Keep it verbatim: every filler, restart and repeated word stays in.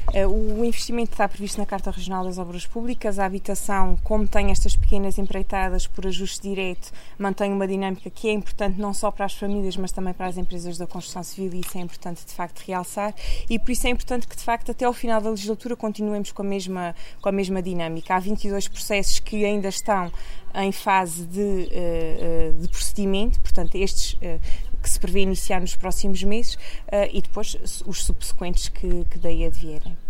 O investimento está previsto na Carta Regional das Obras Públicas. A habitação, como tem estas pequenas empreitadas por ajuste direto, mantém uma dinâmica que é importante não só para as famílias, mas também para as empresas da construção civil, e isso é importante de facto realçar, e por isso é importante que de facto até ao final da legislatura continuemos com a mesma, com a mesma dinâmica. Há vinte e dois processos que ainda estão em fase de, de procedimento, portanto estes que se prevê iniciar nos próximos meses, e depois os subsequentes que, que daí advierem.